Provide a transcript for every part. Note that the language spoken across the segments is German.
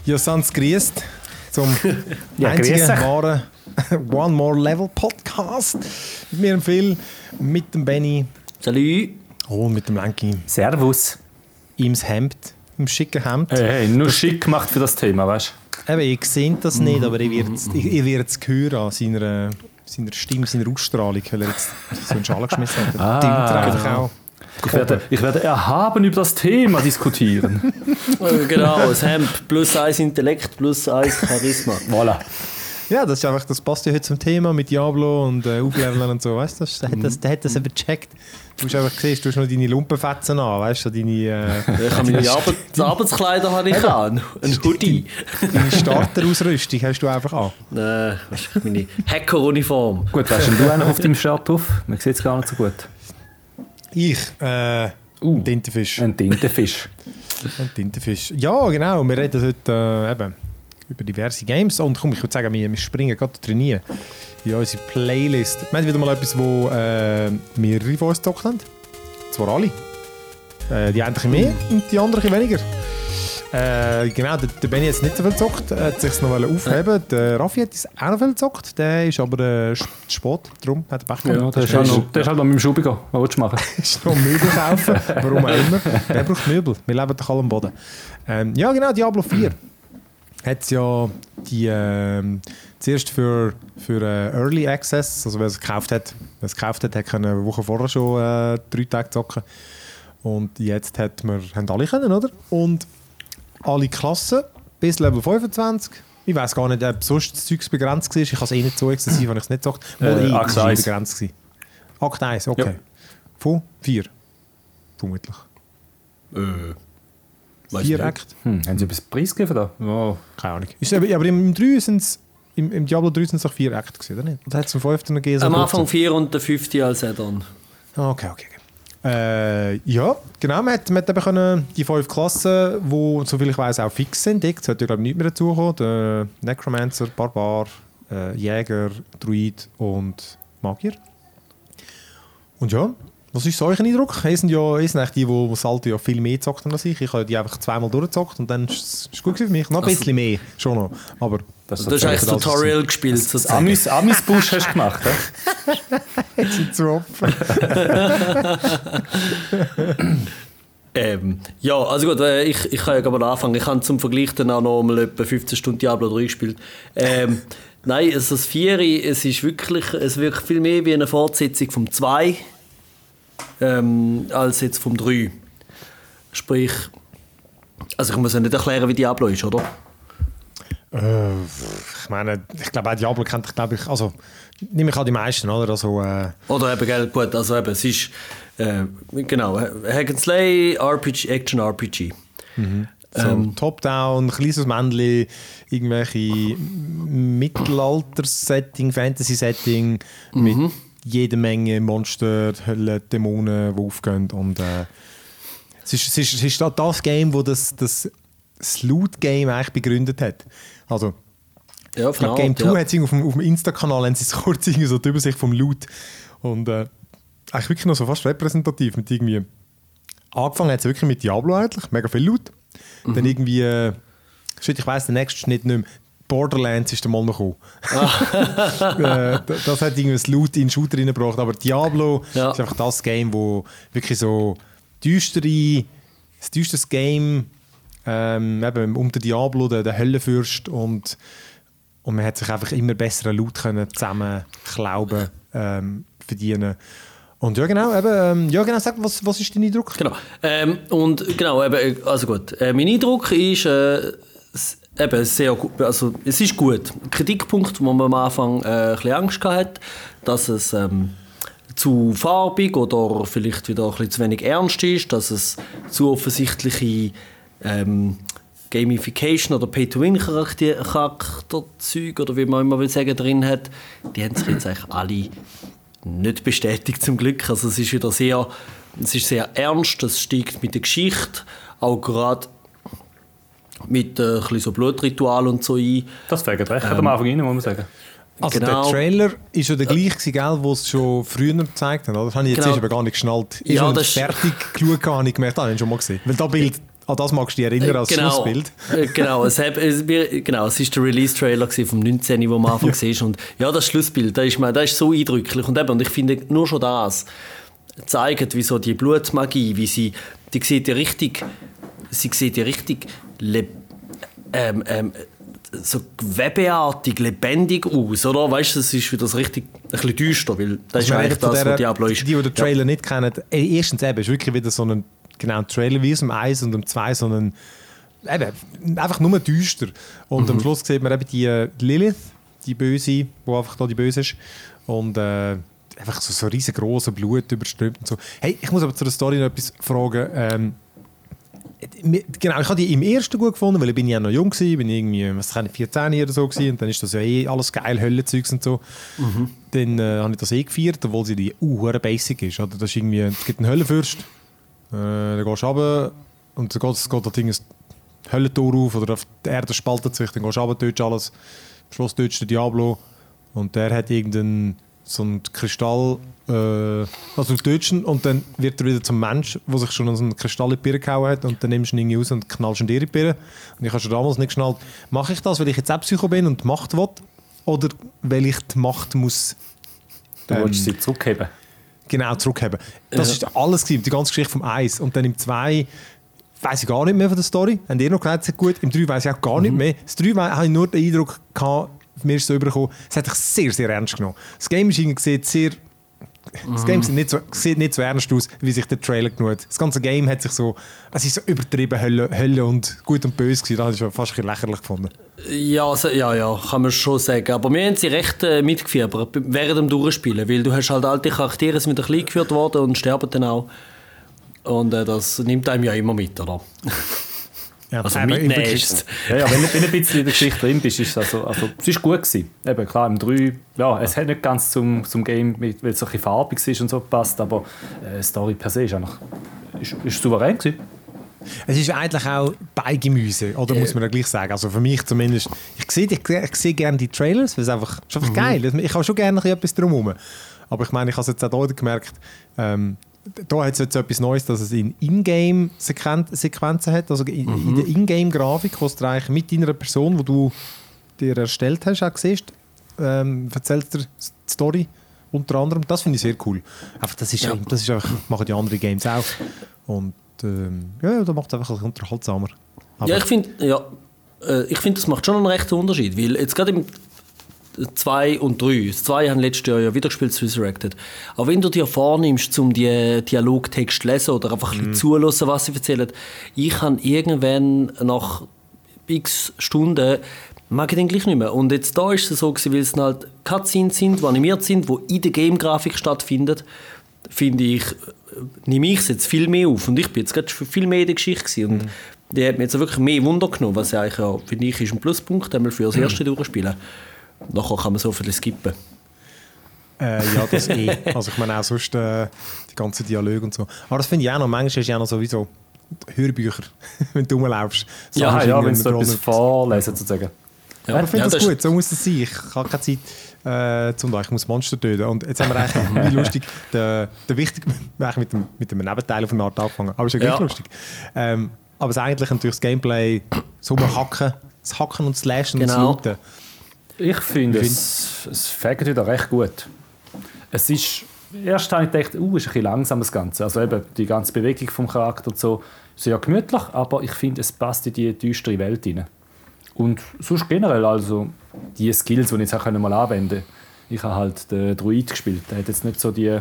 Ja, sans grüßt zum einzigen wahren One More Level Podcast. Mit mir im Phil, mit dem Benny. Salut. Und mit dem Lenki. Servus. Im Hemd, im schicken Hemd. Hey, nur schick gemacht für das Thema, weißt du? Eben, ich sehe das nicht, aber ihr werdet es hören an seiner Stimme, seiner Ausstrahlung, weil er jetzt so einen Schal geschmissen hat. Auch. Ich werde erhaben über das Thema diskutieren. Genau, das Hemd plus 1 Intellekt plus 1 Charisma. Voilà. Ja, das passt ja heute zum Thema mit Diablo und Aufleveln und so, weißt du? Der hat das eben gecheckt. Du hast einfach gesehen, du hast noch deine Lumpenfetzen an, weißt du? Deine, ich habe meine Arbeitskleider habe ich an, ein Hoodie. Deine Starterausrüstung hast du einfach an. Meine Hackeruniform. Gut, hast du einen auf deinem Shirt auf? Man sieht es gar nicht so gut. Ich? Ein Tintenfisch. Ein Tintenfisch. Ein Tintenfisch. Ja, genau. Wir reden heute eben über diverse Games. Und komm, ich würde sagen, wir springen gerade trainieren. Ja, unsere Playlist. Wir haben wieder mal etwas, wo mehrere von uns gezockt haben. Zwar alle. Die einen ein bisschen mehr und die anderen ein bisschen weniger. Genau, der Benny hat nicht so viel gezockt. Er hat sich noch aufheben. Der Raffi hat es auch noch viel gezockt. Der ist aber zu spät. Darum hat er Pech gehabt. Ja, der ist halt noch mit dem Schubi gehen. Was willst du machen? Ist noch Möbel kaufen. Warum auch immer. Der braucht Möbel. Wir leben doch alle am Boden. Ja, genau, Diablo 4. Hat es ja zuerst für Early Access, also wer es gekauft hat, hat können eine Woche vorher schon 3 Tage zocken. Und jetzt haben alle können, oder? Und alle Klassen bis Level 25. Ich weiss gar nicht, ob sonst das Zeug begrenzt war. Ich habe es nicht so exzessiv, wenn ich es nicht gezockt habe. Akt 1. Begrenzt. Akt 1, okay. Ja. Von 4. Vermutlich. 4 Akte. Haben sie etwas preisgegeben da? Oh. Keine Ahnung. Aber im 3 sind's, im Diablo 3 sind es auch 4 Akte gewesen, oder nicht? Oder hat es im 5. noch gegeben? Am Anfang 4 und der 5. als Add-on. Okay. Ja, genau. Man hat eben können die 5 Klassen, die, soviel ich weiss, auch fix sind. Es hat ja, glaube ich, nicht mehr dazugekommen. Der Necromancer, Barbar, Jäger, Druid und Magier. Und ja, was ist so euer Eindruck? Ihr sind eigentlich die, die das Alte ja viel mehr gezockt haben als ich. Ich habe die einfach 2-mal durchgezockt und dann ist es gut für mich. Noch ein bisschen mehr, schon noch. Aber du hast eigentlich das Tutorial gespielt. Das Amis-Busch hast du gemacht, Jetzt sind zu Opfer. Ja, also gut, ich kann ja mal anfangen. Ich habe zum Vergleich dann auch noch mal etwa 15 Stunden Diablo 3 gespielt. Nein, also das 4, es wirkt viel mehr wie eine Fortsetzung vom 2 als jetzt vom 3. Sprich, also ich muss ja nicht erklären, wie Diablo ist, oder? Ich meine, ich glaube auch Diablo kennt ich, glaube ich, also nehme ich an die meisten, oder? Also, oder eben, gell, gut, also eben, es ist, genau, Hack and Slay, RPG, Action-RPG. So Top-Down, kleines Männchen, irgendwelche Mittelalter-Setting, Fantasy-Setting mit jede Menge Monster, Hölle, Dämonen, die aufgehen. Und es ist das Game, das das Loot-Game eigentlich begründet hat. Also, ja, ich glaube, Game 2 hat es auf dem Insta-Kanal haben sie es kurz so die Übersicht vom Loot. Und eigentlich wirklich noch so fast repräsentativ. Mit irgendwie angefangen hat es wirklich mit Diablo eigentlich, mega viel Loot. Dann irgendwie, ich weiss, der nächste Schnitt nicht mehr. Borderlands ist der mal noch gekommen. Das hat irgendwie das Loot in den Shooter reingebracht. Aber Diablo ist einfach das Game, wo wirklich so das düsterste Game eben um den Diablo, den Höllenfürst und man hat sich einfach immer besseren Loot können zusammen klauben, verdienen. Und ja genau, sag, was ist dein Eindruck? Genau, und genau, eben, also gut, mein Eindruck ist eben sehr gut, also es ist gut. Kritikpunkt, wo man am Anfang ein bisschen Angst hatte, dass es zu farbig oder vielleicht wieder ein bisschen zu wenig ernst ist, dass es zu offensichtliche Gamification oder Pay-to-Win-Charakterzeug oder wie man immer will sagen drin hat, die haben sich jetzt eigentlich alle nicht bestätigt zum Glück. Also es ist wieder sehr ernst, es steigt mit der Geschichte, auch gerade mit ein bisschen so Blutritual und so ein. Das fängt recht am Anfang rein, muss man sagen. Also genau. Der Trailer war schon der gleiche, den es schon früher gezeigt haben. Das habe ich jetzt aber gar nicht geschnallt. Ich habe fertig geschaut, habe ich gemerkt, habe ich schon mal gesehen. Weil das Bild An das magst du dich erinnern als Schlussbild. Genau, es war der Release-Trailer vom 19, den man am Anfang siehst. Und ja, das Schlussbild, das ist so eindrücklich. Und ich finde, nur schon das zeigt, wie so die Blutmagie, wie sie sieht ja richtig so gewebeartig, lebendig aus, oder? Weißt du, das ist wieder so richtig ein bisschen düster, weil das ist eigentlich das, was Diablo ist. Die den Trailer nicht kennen, erstens eben, ist wirklich wieder so ein Trailer wie aus dem 1 und dem 2, sondern einfach nur düster. Und am Schluss sieht man eben die Lilith, die Böse, die einfach da die Böse ist. Und einfach so riesengroße Blut überströmt und so. Hey, ich muss aber zu der Story noch etwas fragen. Genau, ich habe die im ersten gut gefunden, weil ich bin ja noch jung war, bin irgendwie 14 oder so gewesen, und dann ist das ja alles geil, Höllenzeugs und so. Dann habe ich das gefeiert, obwohl sie die basic ist. Oder? Das ist irgendwie, es gibt einen Höllenfürst, dann gehst du runter und dann geht das Ding ein Höllentor auf oder auf die Erde spaltet sich, dann gehst du runter, tötest alles, am Schluss tötest du den Diablo und der hat irgendeinen so einen Kristall, also du tötest ihn und dann wird er wieder zum Mensch, der sich schon an so einen Kristall in die Birne gehauen hat, und dann nimmst du ihn raus und knallst ihn dir in die Birne. Und ich habe schon damals nicht geschnallt, mache ich das, weil ich jetzt auch Psycho bin und die Macht will, oder weil ich die Macht muss... Du wolltest sie zurückheben. Genau, zurückheben. Das ist alles gewesen, die ganze Geschichte vom 1. Und dann im 2 weiss ich gar nicht mehr von der Story. Haben die noch gesagt, es ist gut. Im 3 weiss ich auch gar nicht mehr. Das 3 habe ich nur den Eindruck gehabt, mir ist so übergekommen, es hat sich sehr, sehr ernst genommen. Das Game sieht sieht nicht so ernst aus, wie sich der Trailer genommen hat. Das ganze Game hat sich so, es ist so übertrieben, Hölle und gut und böse gewesen. Das habe ich schon fast ein bisschen lächerlich gefunden. Ja, kann man schon sagen. Aber wir haben sie recht mitgefiebert während dem Durchspielen, weil du hast halt alte Charaktere, sind wieder klein geführt worden und sterben dann auch. Und das nimmt einem ja immer mit, oder? Ja, also mitnehmen ist ja, wenn du ein bisschen in der Geschichte drin bist, ist es ist gut gewesen. Eben, klar, im 3, ja, es hat nicht ganz zum Game, weil es so ein bisschen farbig ist und so gepasst, aber die Story per se ist souverän gewesen. Es ist eigentlich auch Beigemüse, oder muss man ja gleich sagen. Also für mich zumindest. Ich sehe gerne die Trailers, weil es einfach geil ist. Ich habe schon gerne etwas drumherum. Aber ich meine, ich habe es jetzt auch hier gemerkt, da hat es jetzt etwas Neues, dass es in Ingame-Sequenzen hat, also in der Ingame-Grafik, wo du eigentlich mit deiner Person, die du dir erstellt hast, auch siehst, erzählst dir die Story unter anderem. Das finde ich sehr cool. Einfach, das ist einfach, machen die anderen Games auch. Und da macht es einfach ein bisschen unterhaltsamer. Aber ja, ich finde, das macht schon einen rechten Unterschied, weil jetzt gerade im 2 und 3. Das 2 haben letztes Jahr ja wieder gespielt, Resurrected. Aber wenn du dir vornimmst, um die Dialogtext zu lesen oder einfach ein bisschen zuhören, was sie erzählen, ich habe irgendwann nach x Stunden mag ich den gleich nicht mehr. Und jetzt da ist es so gewesen, weil es halt Cutscenes sind, die animiert sind, die in der Game-Grafik stattfinden, finde ich, nehme ich es jetzt viel mehr auf. Und ich bin jetzt gerade viel mehr in der Geschichte gewesen. Und die hat mir jetzt wirklich mehr Wunder genommen, was ja eigentlich, finde ich, ist ein Pluspunkt, einmal für das erste Durchspielen. Nachher kann man so viel skippen. Ja, das Also ich meine auch sonst die ganzen Dialoge und so. Aber das finde ich auch noch, manchmal ist ja noch sowieso Hörbücher, wenn du rumlaufst. Ja, wenn du etwas vorlesen sozusagen. Ja, aber ich finde das gut, so muss es sein. Ich habe keine Zeit, ich muss Monster töten. Und jetzt haben wir eigentlich, wie lustig, der wichtige, mit dem Nebenteil auf eine Art angefangen. Aber es ist ja gleich lustig. Aber es ist eigentlich natürlich das Gameplay, so das Hacken und Slashen und das Looten. Ich finde, es fängt wieder recht gut. Es ist, erst habe ich gedacht, ist ein bisschen langsam das Ganze. Also eben die ganze Bewegung vom Charakter und so, sehr gemütlich, aber ich finde, es passt in die düstere Welt rein. Und sonst generell, also die Skills, die ich jetzt auch mal anwenden konnte. Ich habe halt den Druid gespielt, der hat jetzt nicht so die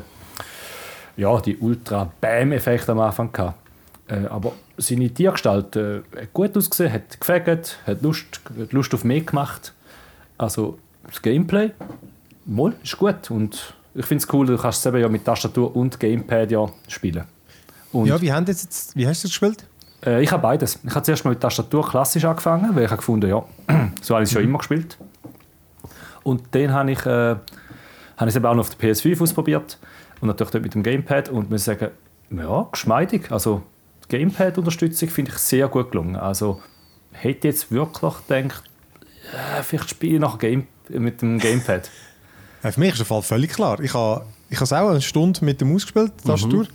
Ultra-Bam-Effekte am Anfang gehabt. Aber seine Tiergestalt hat gut ausgesehen, hat gefegt, hat Lust auf mehr gemacht. Also das Gameplay ist gut und ich finde es cool, du kannst es eben ja mit Tastatur und Gamepad ja spielen. Und ja, wie hast du es gespielt? Ich habe beides. Ich habe zuerst mal mit Tastatur klassisch angefangen, weil ich habe gefunden, ja, so habe ich es schon immer gespielt. Und dann habe ich es eben auch noch auf der PS5 ausprobiert und natürlich dort mit dem Gamepad und muss sagen, ja, geschmeidig. Also die Gamepad-Unterstützung finde ich sehr gut gelungen. Also hätte jetzt wirklich gedacht, vielleicht spiele ich nachher mit dem Gamepad. Für mich ist der Fall völlig klar. Ich habe es auch eine Stunde mit der Maus gespielt, Tastatur.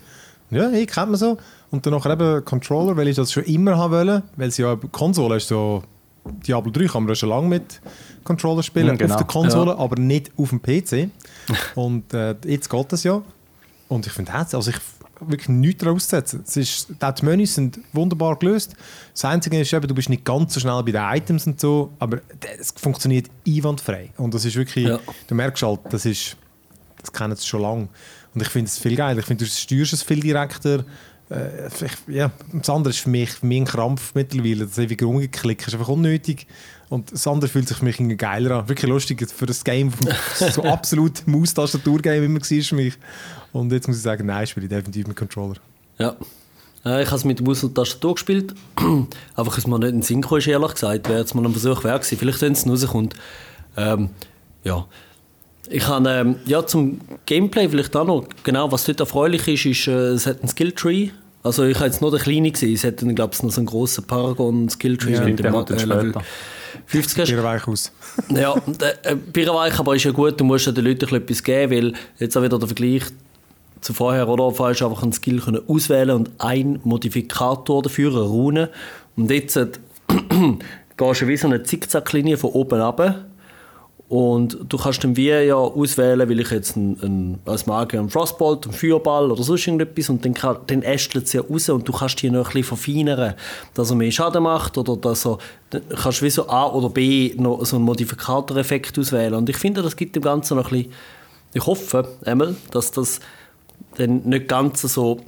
Ja, ich kennt man so. Und dann nachher eben Controller, weil ich das schon immer haben wollte, weil sie ja Konsole ist so, Diablo 3 kann man ja schon lange mit Controller spielen, genau. auf der Konsole, aber nicht auf dem PC. Und jetzt geht das ja. Und ich finde also ich wirklich nichts daraus auszusetzen. Die Menüs sind wunderbar gelöst. Das Einzige ist eben, du bist nicht ganz so schnell bei den Items und so, aber es funktioniert einwandfrei. Und das ist wirklich, du merkst halt, das kennen sie schon lange. Und ich finde es viel geil. Ich finde, du steuerst es viel direkter. Das andere ist für mich ein Krampf mittlerweile. Das ewige Rumgeklick ist einfach unnötig. Und das andere fühlt sich für mich irgendwie geiler an. Wirklich lustig für das Game, so absolut Maus-Tastatur-Game immer war für mich. Und jetzt muss ich sagen, nein, spiele ich definitiv mit Controller. Ja. Ich habe es mit Maus und Tastatur gespielt. Einfach, dass mir nicht in den Sinn kam, ehrlich gesagt. Wäre jetzt mal ein Versuch wert gewesen. Vielleicht, wenn es rauskommt. Ja. Ich habe zum Gameplay vielleicht auch noch, genau, was dort erfreulich ist, es hat einen Skilltree. Also ich habe jetzt nur den kleinen gesehen, es hat glaube ich noch so einen grossen Paragon-Skilltree. Ja, mit dem Level 50 hast. Bierweich aus. Ja, Bierweich aber ist ja gut, du musst ja den Leuten etwas geben, weil jetzt auch wieder der Vergleich zu vorher, oder? Du hast einfach einen Skill auswählen und einen Modifikator dafür, eine Rune. Und jetzt gehst du wie so eine Zickzacklinie von oben runter. Und du kannst dann wie ja auswählen, will ich jetzt als Magier einen Frostbolt, einen Feuerball oder sonst irgendetwas, und dann ästelt es ja raus und du kannst die noch ein bisschen verfeinern, dass er mehr Schaden macht oder dass dann kannst du wie so A oder B noch so einen Modifikatoreffekt auswählen. Und ich finde, das gibt dem Ganzen noch ein bisschen, ich hoffe einmal, dass das dann nicht ganz so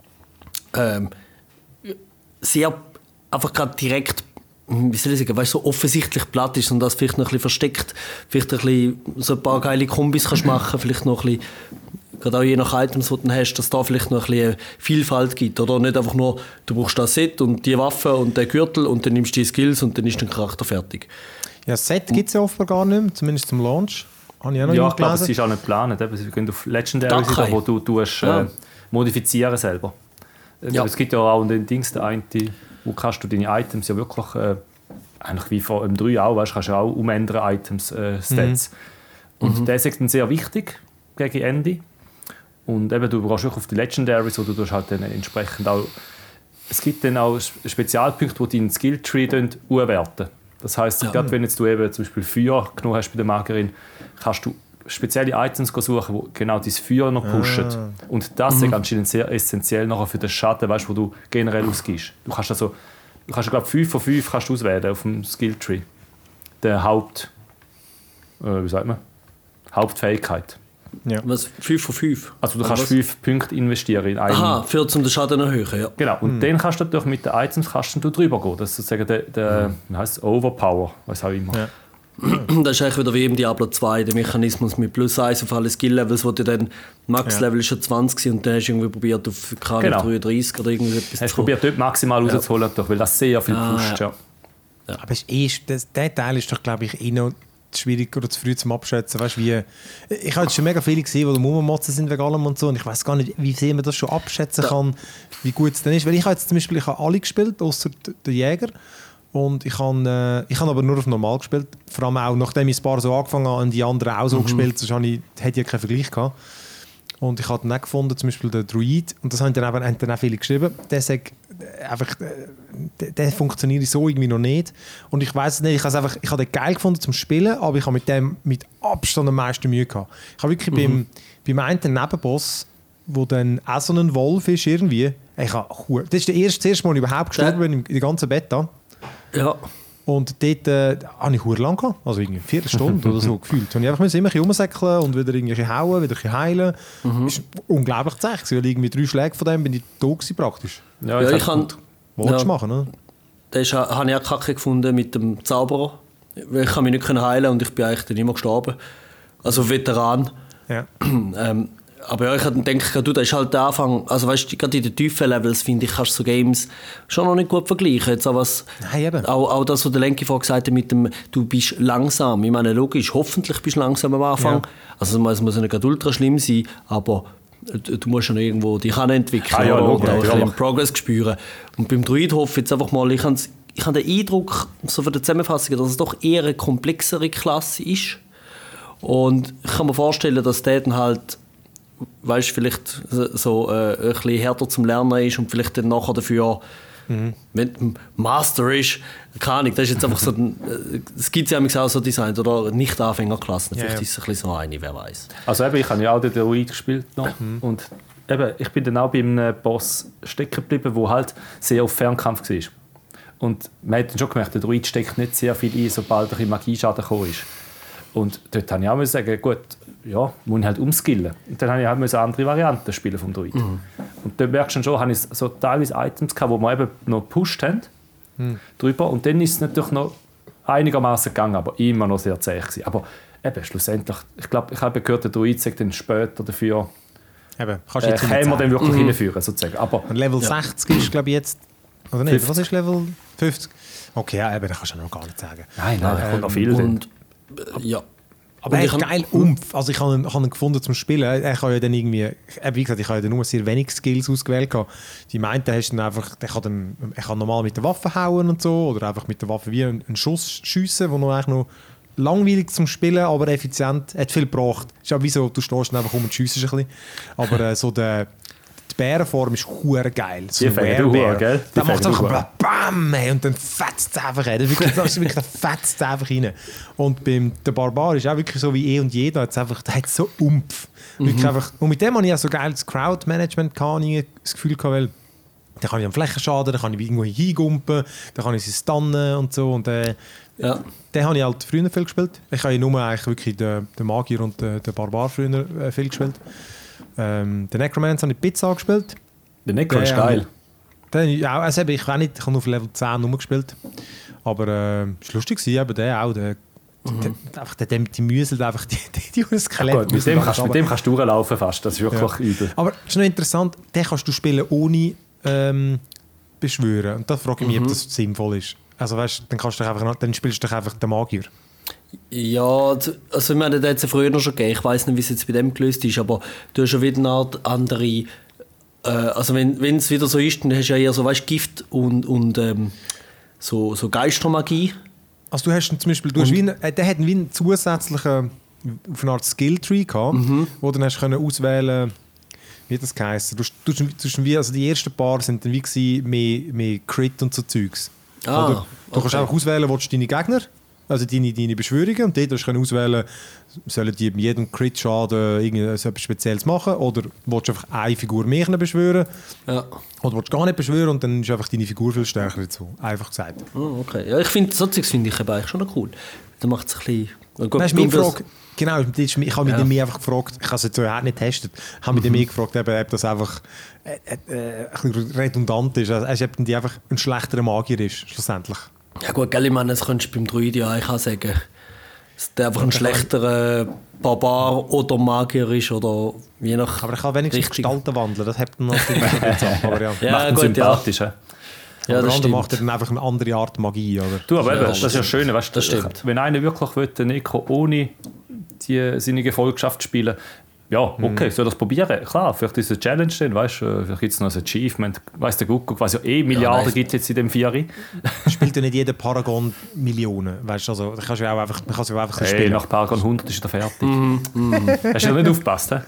sehr einfach gerade direkt, wie soll ich sagen, weißt, so offensichtlich platt ist und das vielleicht noch ein bisschen versteckt, vielleicht ein bisschen so ein paar geile Kombis kannst machen, vielleicht noch ein bisschen, gerade auch je nach Items, die du dann hast, dass da vielleicht noch ein bisschen Vielfalt gibt, oder nicht einfach nur, du brauchst das Set und die Waffe und den Gürtel und dann nimmst du die Skills und dann ist dein Charakter fertig. Ja, das Set gibt es ja offenbar gar nicht mehr, zumindest zum Launch. Habe ich auch noch ich glaube, es ist auch nicht geplant. Sie gehen auf Legendary, wo du modifizieren selber. Ja. Es gibt ja auch den Dings, der eine, wo kannst du deine Items ja wirklich, eigentlich wie vor im 3 auch, weißt, kannst du auch umändern Items, Stats. Und der ist dann sehr wichtig gegen Ende. Und eben, du brauchst auch auf die Legendaries, wo du halt dann entsprechend auch, es gibt dann auch Spezialpunkte, die deinen Skilltree werten. Das heisst, gerade wenn jetzt du eben zum Beispiel Feuer genommen hast bei der Magierin, kannst du spezielle Items suchen, die genau dein Feuer noch pushen. Und das ist anscheinend sehr essentiell nachher für den Schaden, weißt, wo du generell ausgibst. Du kannst glaube 5 von 5 kannst du auswählen auf dem Skilltree. Der Hauptfähigkeit. Ja. Was? 5 von 5? Also du kannst 5 Punkte investieren in einen. Aha, für den Schaden erhöhen, ja. Genau, und dann kannst du natürlich mit den Items du drüber gehen. Das ist sozusagen der wie heisst es? Overpower, was auch immer. Ja. Das ist eigentlich wieder wie im Diablo 2, der Mechanismus mit +1 auf alle Skill-Levels, wo du dann Max-Level ist schon 20 und dann hast du irgendwie probiert auf 33 oder irgendetwas. Hast du probiert, dort maximal rauszuholen, weil das sehr viel pusht. Ja. Ja. Aber der Teil ist doch, glaube ich, noch schwierig oder zu früh zum Abschätzen. Weißt, ich habe jetzt schon mega viele gesehen, die rummotzen sind wegen allem und so, und ich weiß gar nicht, wie sehr man das schon abschätzen kann, wie gut es dann ist. Weil ich habe jetzt zum Beispiel alle gespielt, außer der Jäger. Und ich habe aber nur auf normal gespielt. Vor allem auch, nachdem ich ein paar so angefangen habe, und die anderen auch so gespielt, sonst hätte ich keinen Vergleich gehabt. Und ich habe dann auch gefunden, zum Beispiel den Druid, und das haben dann auch viele geschrieben, der funktioniert so irgendwie noch nicht. Und ich weiß nicht, ich habe den geil gefunden zum Spielen, aber ich habe mit dem mit Abstand am meisten Mühe gehabt. Ich habe wirklich beim einen Nebenboss, wo dann auch so ein Wolf ist irgendwie, das ist das erste Mal, ich überhaupt gestorben bin in der ganzen Beta. Ja. Und dort habe ich verdammt lang gehabt, also irgendwie 4 Stunden oder so gefühlt. Und ich einfach immer ein bisschen rumsäckeln und wieder irgendwie hauen, wieder heilen. Das war unglaublich zäh, weil irgendwie 3 Schläge von dem bin ich tot gewesen, praktisch. Ja, ich kann... Wolltest du machen, oder? Das habe ich auch kacke gefunden mit dem Zauberer. Ich kann mich nicht heilen und ich bin eigentlich dann immer gestorben. Also Veteran. Ja. Aber ja, ich denke, das ist halt der Anfang. Also weißt du, gerade in den tiefen Levels, finde ich, kannst du so Games schon noch nicht gut vergleichen. Jetzt auch, Nein, eben. Auch das, was der Lenki vorhin gesagt hat, mit dem, du bist langsam. Ich meine, logisch, hoffentlich bist du langsam am Anfang. Ja. Also es muss nicht gerade ultra schlimm sein, aber du musst schon irgendwo dich entwickeln und auch einen Progress spüren. Und beim Druid hoffe ich jetzt einfach mal, ich habe den Eindruck, so von der Zusammenfassung, dass es doch eher eine komplexere Klasse ist. Und ich kann mir vorstellen, dass der dann halt weißt, vielleicht so ein bisschen härter zum Lernen ist und vielleicht dann nachher dafür, wenn du Master ist, keine Ahnung, das ist jetzt einfach so, es gibt ja auch so Design oder Nicht-Anfängerklassen, vielleicht ist es ein bisschen so eine, wer weiß. Also eben, ich habe ja auch den Druid gespielt noch und eben, ich bin dann auch bei einem Boss stecken geblieben, der halt sehr auf Fernkampf war. Und man hat dann schon gemerkt, der Druid steckt nicht sehr viel ein, sobald ein bisschen Magieschaden gekommen ist. Und dort musste ich auch sagen, gut, ja, muss ich halt umskillen. Und dann musste ich halt andere Varianten spielen vom Druid. Und dort merkst du schon, habe ich so teilweise Items gehabt, die wir eben noch gepusht haben drüber. Und dann ist es natürlich noch einigermaßen gegangen, aber immer noch sehr zäh gewesen. Aber eben, schlussendlich, ich glaube, ich habe gehört, der Druid sagt dann später dafür, eben, kannst du jetzt können wir dann wirklich hinführen, sozusagen. Aber und Level 60 ist, glaube ich, jetzt... Oder nicht? 50. Was ist Level 50? Okay, ja, eben, das kannst du noch gar nicht sagen. Nein, da kommt noch viel. Und, ja. Aber er hat geil Umf. Also ich habe ihn gefunden zum Spielen. Er kann ja dann irgendwie... Wie gesagt, ich habe ja nur sehr wenig Skills ausgewählt. Die meinten, hast dann einfach... Er kann normal mit der Waffe hauen und so. Oder einfach mit der Waffe wie einen Schuss schiessen, der noch eigentlich noch langweilig zum Spielen, aber effizient. Hat viel gebracht. Ist ja wie so, du stehst dann einfach um und schiessest ein bisschen. Aber so die Bärenform ist hure geil. So ein Werewolf, gell? Der macht einfach BAM! Und dann fetzt es einfach rein. Das ist wirklich, fetzt es einfach rein. Und der Barbar ist auch wirklich so wie und jeder. Der hat so Umf. Einfach, und mit dem habe ich auch so geiles Crowd-Management gehabt, das Gefühl gehabt, weil da kann ich am Flächenschaden, da kann ich irgendwo hingumpen, da kann ich sie stunnen und so. Und den habe ich halt früher viel gespielt. Ich habe ja nur eigentlich wirklich den Magier und den Barbar früher viel gespielt. Den Necromancer habe ich Pizza angespielt. Der Necro ist geil. Ich habe nur auf Level 10 gespielt. Aber es war lustig, eben der auch. Die müselt einfach die Skelette. Gut, mit dem kannst du durchlaufen fast, das ist wirklich übel. Aber es ist noch interessant, den kannst du spielen ohne beschwören. Und da frage ich mich, ob das sinnvoll ist. Also weißt, dann spielst du doch einfach den Magier. Ja, also ich meine, das hat es ja früher noch schon gegeben. Ich weiss nicht, wie es jetzt bei dem gelöst ist, aber du hast schon wieder eine Art andere... also wenn es wieder so ist, dann hast du ja eher so, weißt, Gift und so Geistermagie. Also du hast zum Beispiel... der hat wie einen zusätzlichen auf eine Art Skilltree gehabt, wo du dann hast können auswählen, wie das geheißen. Also die ersten paar sind dann wie gewesen, mehr Crit und so Zeugs. Oder du kannst einfach auswählen, willst du deine Gegner, also deine Beschwörungen, und dort kannst du auswählen, sollen die mit jedem Crit-Schaden etwas Spezielles machen, oder willst du einfach eine Figur mehr beschwören, oder willst du gar nicht beschwören und dann ist einfach deine Figur viel stärker dazu. Einfach gesagt. Oh, okay. Ja, ich finde, so Zeugs finde ich eigentlich schon noch cool. Da macht es ein bisschen... Das ist meine Frage. Genau, ich habe mich mir einfach gefragt, ich habe es jetzt so nicht getestet, ich habe mich mir gefragt, ob das einfach ein bisschen redundant ist, also ob die einfach ein schlechterer Magier ist, schlussendlich. Ja gut, gell, ich meine, das könntest du beim Druid ja eigentlich auch sagen, dass der einfach ein schlechterer Barbar oder Magier ist, oder je nach... Aber ich kann wenigstens Gestalten wandeln, das hat dann natürlich jetzt ab, aber ja. Macht ihn sympathisch, ja. Ja, das stimmt. Macht er dann einfach eine andere Art Magie, oder? Du, aber eben, das ist ja schön, weißt, das stimmt. Wenn einer wirklich will, den Neko ohne seine Gefolgschaft spielen, ja, okay, soll das probieren. Klar, vielleicht ist es eine Challenge dann, weißt du, vielleicht gibt es noch ein Achievement. Weiss der Gucko, was ja Milliarden gibt es jetzt in dem Vieri. Spielt ja nicht jeder Paragon Millionen, weißt du, also man kann es ja auch einfach spielen. Nach Paragon 100 ist er fertig. Hast du ja nicht aufgepasst, hä?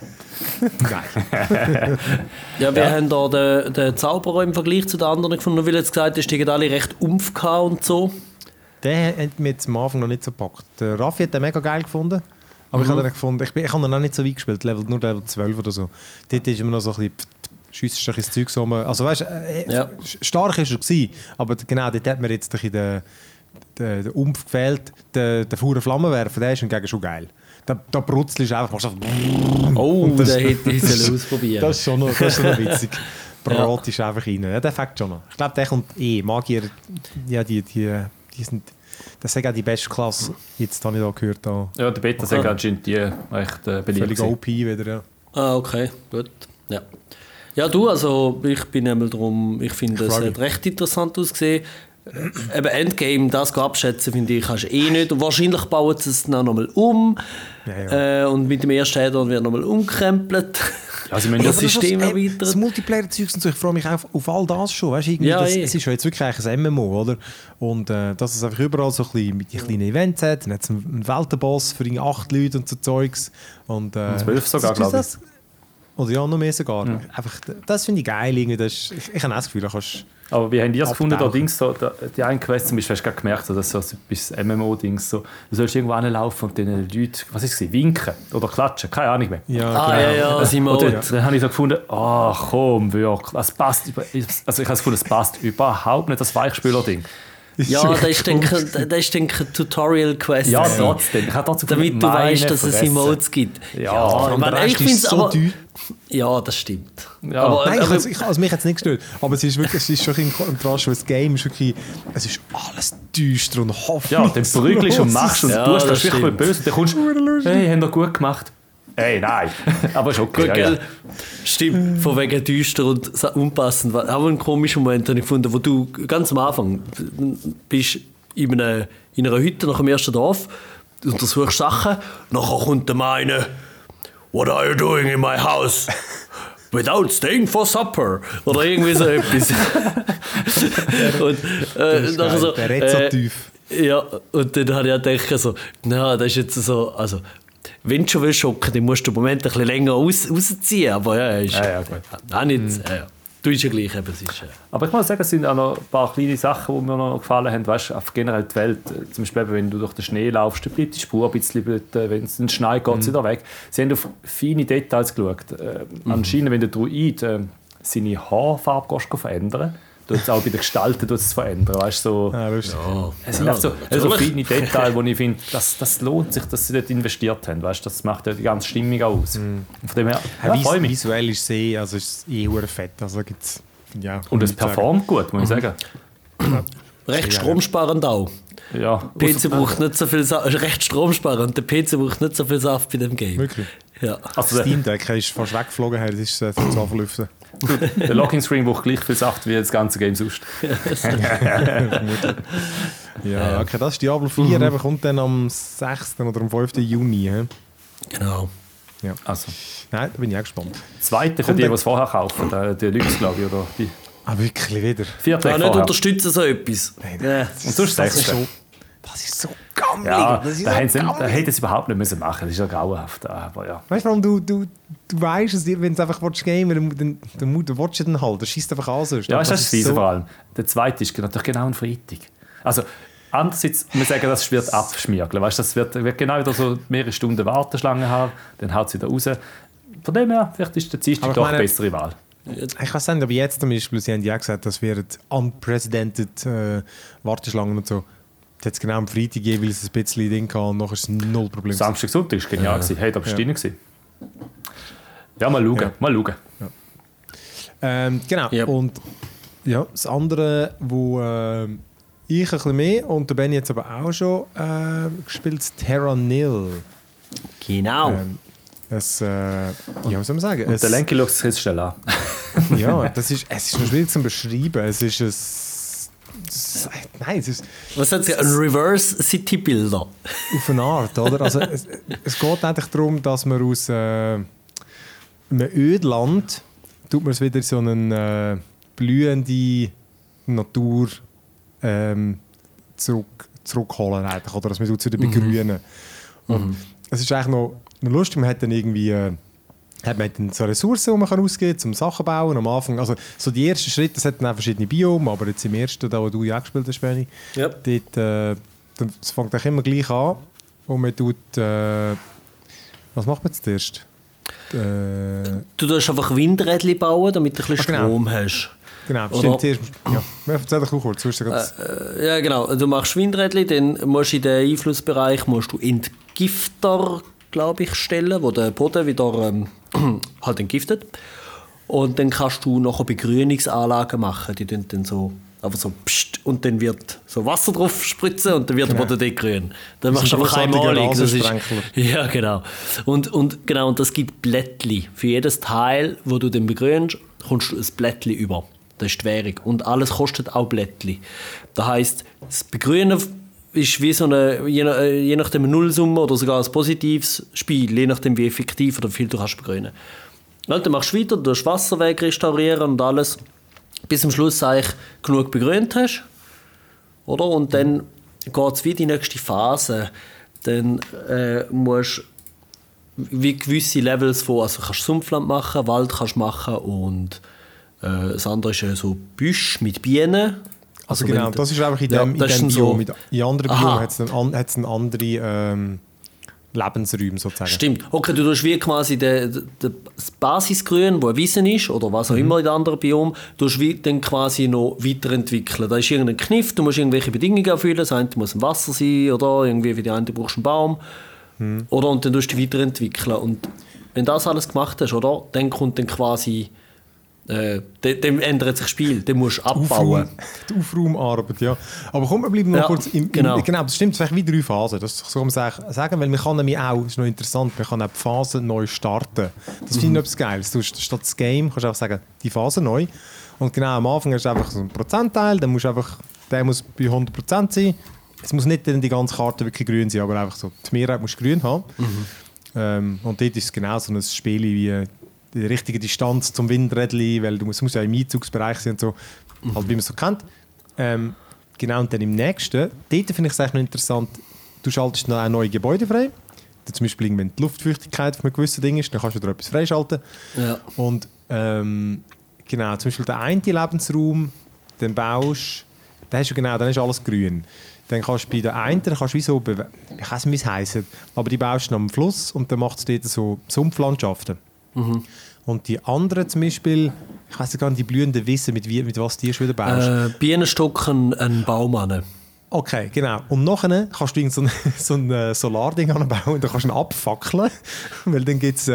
Nein. Ja, wir haben da den Zauberer im Vergleich zu den anderen gefunden, weil jetzt gesagt hast, die haben alle recht Umf und so. Den hat mir jetzt am Anfang noch nicht so gepackt. Der Raffi hat den mega geil gefunden. Aber ich habe ihn gefunden, ich habe ihn noch nicht so weit gespielt, nur Level 12 oder so. Dort ist immer noch so ein bisschen schiessendes Zeug rum. Also weißt stark war er gewesen, aber genau, dort hat mir jetzt den Umf gefehlt. Der verdammte Flammenwerfer, der ist hingegen schon geil. Da brutzelst du einfach, machst du oh, den hätte ich ausprobieren. Das ist schon noch witzig. Brot ist einfach rein. Ja, der fängt schon noch. Ich glaube, der kommt Magier, ja, die sind... Das ist auch die beste Klasse. Jetzt habe ich da gehört. Ja, der Beta sind anscheinend die recht beliebt. Völlig OP wieder, ja. Ah, okay, gut. Ja. Ja, du, also ich bin einmal drum, ich finde, es hat recht interessant ausgesehen. Eben Endgame, das abschätzen, finde ich, kannst du nicht. Und wahrscheinlich bauen sie es dann nochmal um. Ja. Und mit dem ersten Add-on wird nochmal umgekrempelt. Also das System erweitert. Das Multiplayer-Zeug und so, ich freue mich auch auf all das schon. Weißt, es ist ja jetzt wirklich ein MMO, oder? Und dass es einfach überall so ein bisschen mit den kleinen Events hat. Dann hat es einen Weltenboss für 8 Leute und so Zeugs. Und 12 sogar, glaube ich. Oder ja, noch mehr sogar. Einfach, das finde ich geil. Irgendwie. Ich habe auch das Gefühl, da kannst Aber wie haben die es gefunden, da abtauchen. Dings, so, die einen Quest zum Beispiel, hast du gerade gemerkt, so, dass so etwas MMO-Dings, so, du sollst irgendwo hinlaufen und den Leuten, was ist es, winken oder klatschen, keine Ahnung mehr. Ja, Ja, das Und Emote. dann habe ich so gefunden, komm, wirklich, das passt, also ich habe das Gefühl, es passt überhaupt nicht, das Weichspüler-Ding. Ja, das ist, denke ich, eine Tutorial-Quest. Ja, trotzdem. Ich habe trotzdem Damit du meine weißt, dass es Fresse. Emotes gibt. Ja, und der Rest ich finde ist es so aber... teuer. Ja, das stimmt. Ja. Aber, Nein, aber, also mich hat es nicht gestört. Aber es ist wirklich, es ist schon ein Kontrast, weil das Game ist wirklich, es ist alles düster und hoffnungslos. Ja, dann prügelst und machst und Ja, tust, das das wirklich stimmt. böse. Und dann kommst du, hey, haben wir gut gemacht. Hey, nein. Aber ist okay. gut, Ja, gell? ja. Stimmt, von wegen düster und unpassend. Auch ein komischer Moment habe ich gefunden, wo du ganz am Anfang bist in einer Hütte nach dem ersten Dorf, untersuchst Sachen, nachher kommt der meine, "What are you doing in my house? Without staying for supper?" Oder irgendwie so etwas. Und nachher so, Der redet so tief. ja, und dann habe ich auch gedacht, so, na, das ist jetzt so, also, wenn du schon willst schocken, dann musst du im Moment ein bisschen länger rausziehen, aber ja, ist Ja, gut. auch nicht, ja. Du bist ja gleich, eben, es ist, Aber ich muss sagen, es sind auch noch ein paar kleine Sachen, die mir noch gefallen haben. Weißt du, auf generell die Welt, zum Beispiel, eben, wenn du durch den Schnee laufst, dann bleibt die Spur ein bisschen blöd. Wenn es in den Schnee geht, es wieder weg. Sie haben auf feine Details geschaut. Anscheinend, wenn der Druid seine Haarfarbe gehst verändern, tut es auch bei den Gestalten es verändern. Weißt, so, Ja, lustig. es sind einfach so feine Details, wo ich finde, das lohnt sich, dass sie dort investiert haben. Weißt, das macht ja die ganze Stimmung aus. Und von dem her, ja, freue mich. Visuell ist es also ist hure fett. Also gibt's, ja, Und es performt gut, muss ich sagen. recht stromsparend auch. Ja, PC braucht nicht so viel Saft, recht stromsparend. Der PC braucht nicht so viel Saft bei dem Game. Wirklich. Ja. also Steam Deck ist fast weggeflogen, das ist zu verlüften. der Locking Screen braucht gleich viel Saft wie das ganze Game sonst. Ja, okay, das ist Diablo 4, eben, kommt dann am 6. oder am 5. Juni. He? Genau. Also, Nein, da bin ich auch gespannt. zweite für Kommt die, dann- die es vorher kaufen, die Lux, glaube ich, oder die Ah, wirklich wieder. vierte Ja, nicht vorher. unterstützen so etwas. Nein, Ja. Und sonst Das ist sechste. so, das ist so gammelig. Ja, das ist da so hätten sie gammelig. es überhaupt nicht müssen machen. Das ist ja grauenhaft. Aber ja. Weißt du, warum du weißt, dass wenn du es einfach gamen willst, dann willst du den halt. Das schießt einfach an. Sonst. Ja, das ist das Fiese so, vor allem. Der zweite ist natürlich genau ein Freitag. Also, andererseits, wir sagen, das wird abschmirgeln. Weißt, das wird genau wieder so mehrere Stunden Warteschlange haben, dann haut es wieder raus. Von dem her, vielleicht ist der Dienstag Aber ich doch meine- eine bessere Wahl. Ich weiß nicht, aber jetzt zum Beispiel, sie haben ja gesagt, das wären unprecedented Warteschlangen und so. Jetzt genau am Freitag jeweils ein bisschen Ding gehabt und nachher ist es null Problem. Samstag, Sonntag war genial. Gewesen. Hey, da bist du Ja. drin gewesen. Ja, mal schauen. Ja. Mal schauen. Genau. Yep. Und ja, das andere, wo ich ein bisschen mehr und der Benny jetzt aber auch schon gespielt, ist Terra Nil. Genau. Ja, was soll man sagen? Und der Lenki schaut sich jetzt schnell an. Ja, es ist noch schwierig zu beschreiben. Es ist nein, es ist Was hat sie? Ein Reverse City Builder. auf eine Art, oder? Also, es geht eigentlich darum, dass man aus einem Ödland tut man es wieder in so eine blühende Natur zurückholen eigentlich, oder? Dass man es wieder begrünen. Und es ist eigentlich noch lustig, man hat dann irgendwie hat man dann so Ressourcen, die man ausgeben kann, um Sachen zu bauen. Am Anfang, also so die ersten Schritte, es hat dann auch verschiedene Biome, aber jetzt im ersten, da wo du ja auch gespielt hast, Benni, Ja. dort, es fängt eigentlich immer gleich an und man tut, was macht man zuerst? Du tust einfach Windrädchen bauen, damit du ein bisschen genau. Strom hast. Genau, Oder- stimmt, zuerst, ja, erzähl doch kurz, sonst Ja, genau. Du machst Windrädchen, dann musst du in den Einflussbereich musst du Entgifter, glaube ich, stellen, wo der Boden wieder halt entgiftet. Und dann kannst du nachher Begrünungsanlagen machen, die tun dann so einfach so pst, und dann wird so Wasser drauf spritzen und dann wird der Boden dort grün. Dann Das machst du sind einfach grossartige einmalig. Das ist, Rasensprenkler. ja, genau. Und genau, und das gibt Blättli. Für jedes Teil, wo du dann begrünst, kommst du ein Blättli über. Das ist die Währung. Und alles kostet auch Blättli. Das heisst, das Begrünen ist wie so eine, je nachdem eine Nullsumme oder sogar ein positives Spiel, je nachdem wie effektiv oder viel du kannst begrünen. Ja, dann machst du weiter, du hast Wasserweg restaurieren und alles, bis zum Schluss eigentlich genug begrünt hast. Oder? Und dann geht es wie die nächste Phase. Dann musst wie gewisse Levels von, also kannst Sumpfland machen, Wald kannst machen und das andere ist so Büsch mit Bienen. Also genau, das ist einfach in dem Biom. So, in anderen Biomen hat es eine andere Lebensräume sozusagen. Stimmt. Okay, du tust wie quasi das Basisgrün, das eine Wiese ist, oder was auch immer in den anderen Biomen, du dann quasi noch weiterentwickeln. Da ist irgendein Kniff, du musst irgendwelche Bedingungen erfüllen, das eine muss ein Wasser sein, oder irgendwie wie die eine brauchst du einen Baum. Oder, und dann tust du weiterentwickeln. Und wenn du das alles gemacht hast, oder, dann kommt dann quasi dann ändert sich das Spiel, dann musst du abbauen. Die Aufraumarbeit, ja. Aber komm, wir bleiben noch kurz genau, das stimmt, vielleicht wie 3 Phasen. Das kann man sagen, weil man kann nämlich auch, das ist noch interessant, man kann auch die Phase neu starten. Das finde ich etwas Geiles. Du statt das Game kannst du einfach sagen, die Phase neu. Und genau, am Anfang hast du einfach so einen Prozentteil, dann musst du einfach, der muss bei 100% sein. Es muss nicht die ganze Karte wirklich grün sein, aber einfach so, die Mehrheit muss grün haben. Und dort ist es genau so ein Spiel wie die richtige Distanz zum Windrädchen, weil du musst ja im Einzugsbereich sein und so, halt wie man es so kennt. Genau, und dann im nächsten, dort finde ich es eigentlich noch interessant, du schaltest noch ein neues Gebäude frei. Zum Beispiel, wenn die Luftfeuchtigkeit von einem gewissen Ding ist, dann kannst du da etwas freischalten. Ja. Und genau, zum Beispiel der eine Lebensraum, den baust, dann hast du genau, dann ist alles grün. Dann kannst du bei der einen, ich weiß nicht, wie es heisst, aber die baust du am Fluss und dann macht es dort so Sumpflandschaften. Und die anderen zum Beispiel, ich weiss gar nicht, die blühenden Wissen, mit was die schon wieder baust. Bienenstock, einen Baum an. Okay, genau. Und nachher kannst du so ein Solarding anbauen und dann kannst du ihn abfackeln, weil dann gibt es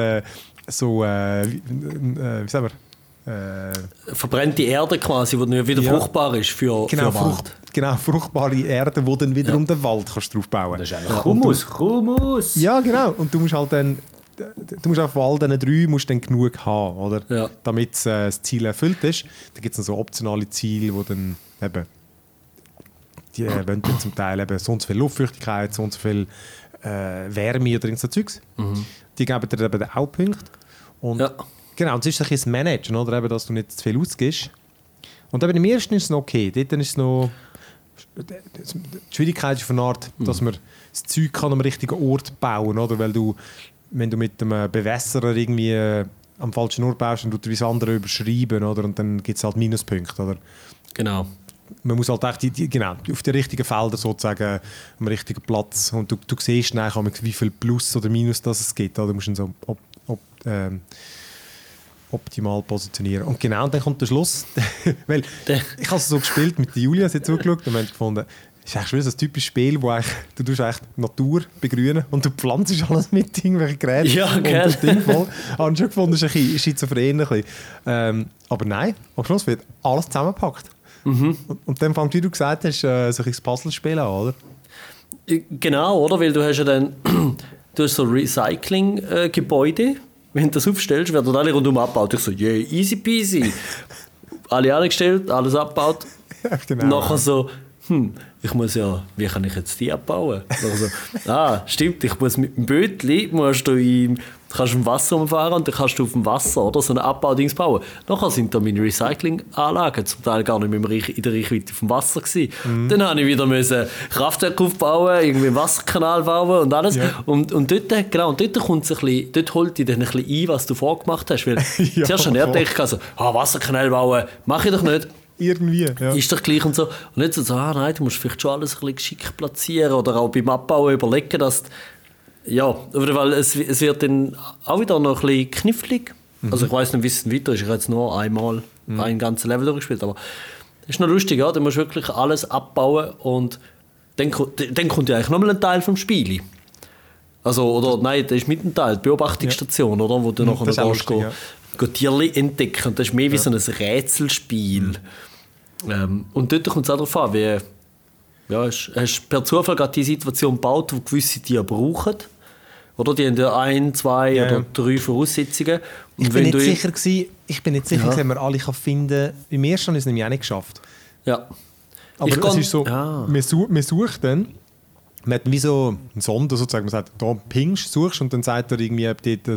wie sagen wir, verbrannte Erde quasi, die dann wieder fruchtbar ist für Wald. Genau, fruchtbare Erde, wo dann wiederum den Wald kannst drauf bauen. Das ist eigentlich Humus. Ja, genau. Und du musst halt dann von all diesen 3 musst dann genug haben, oder? Ja. Damit das Ziel erfüllt ist. Da gibt es noch so optionale Ziele, wo dann eben die wollen dann zum Teil eben so und so viel Luftfeuchtigkeit, so und so viel Wärme oder so Zeugs. Die geben dir eben auch Punkte. Und genau, das ist ein bisschen das Managen, oder? Eben, dass du nicht zu viel ausgibst. Und eben im ersten ist es noch okay. Dort ist es noch die Schwierigkeit ist von der Art, dass man das Zeug kann am richtigen Ort bauen, oder? Weil du, wenn du mit dem Bewässerer irgendwie am falschen Ort baust, dann tut er das andere überschreiben, oder? Und dann gibt es halt Minuspunkte, oder? Genau. Man muss halt echt genau, auf den richtigen Feldern sozusagen am richtigen Platz. Und du siehst dann wie viel Plus oder Minus das es gibt. Oder? Du musst ihn so optimal positionieren. Und genau dann kommt der Schluss. Weil ich habe es so gespielt, mit der Julia sie zugeschaut und wir haben gefunden, das ist eigentlich schon so ein typisches Spiel, wo du tust echt Natur begrünen und du pflanzt alles mit irgendwelchen Geräten. Ja, und das Ding voll. Ich habe schon gefunden, das ist ein bisschen schizophren. Aber nein, am Schluss wird alles zusammengepackt. Und dann fängt, wie du gesagt hast, so ein Puzzlespiel an, oder? Genau, oder? Weil du hast ja dann du hast so Recycling-Gebäude. Wenn du das aufstellst, werden alle rundum abgebaut. Ich so, yeah, easy peasy. Alle angestellt, alles abgebaut. Ja, genau. Nachher so, ich muss ja, wie kann ich jetzt die abbauen? So, stimmt, ich muss mit dem Bötli, kannst du im Wasser umfahren und dann kannst du auf dem Wasser oder so ein Abbaudings bauen. Nachher sind da meine Recyclinganlagen zum Teil gar nicht mehr in der Reichweite vom Wasser gewesen. Dann habe ich wieder Kraftwerk aufbauen, irgendwie einen Wasserkanal bauen und alles. Ja. Und dort, genau, und dort holt dich dann ein bisschen ein, was du vorgemacht hast. Weil ja, zuerst schon denke ich so, Wasserkanal bauen, mache ich doch nicht. Irgendwie, ja. Ist doch gleich und so. Und nicht so, nein, du musst vielleicht schon alles ein bisschen geschickt platzieren oder auch beim Abbauen überlegen, dass weil es wird dann auch wieder noch ein bisschen knifflig. Also ich weiss nicht, wie es weiter ist. Ich habe jetzt nur einmal ein ganzes Level durchgespielt, aber es ist noch lustig, ja. Du musst wirklich alles abbauen und dann kommt ja eigentlich nochmal ein Teil vom Spiel. Also, oder nein, das ist mit einem Teil, die Beobachtungsstation, oder? Wo du nachher noch gehst, Tierchen entdecken. Und das ist mehr wie so ein Rätselspiel. Und dort kommt es auch darauf an, wie hast per Zufall gerade die Situation gebaut, wo gewisse Tiere brauchen. Oder die haben ja 1, 2 oder 3 Voraussetzungen. Und ich bin nicht sicher, ob man alle finden kann. Im ersten haben wir es nämlich auch nicht geschafft. Ja. Aber es ist so, man sucht dann, man hat wie so eine Sonde sozusagen, man sagt, da pingst, suchst und dann sagt er irgendwie, ob dort